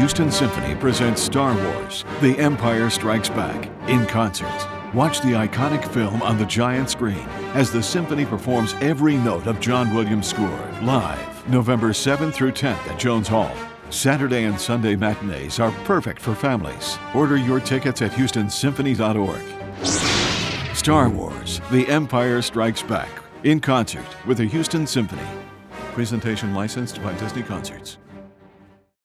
Houston Symphony presents Star Wars: The Empire Strikes Back in concert. Watch the iconic film on the giant screen as the symphony performs every note of John Williams' score live November 7th through 10th at Jones Hall. Saturday and Sunday matinees are perfect for families. Order your tickets at houstonsymphony.org. Star Wars: The Empire Strikes Back in concert with the Houston Symphony. Presentation licensed by Disney Concerts.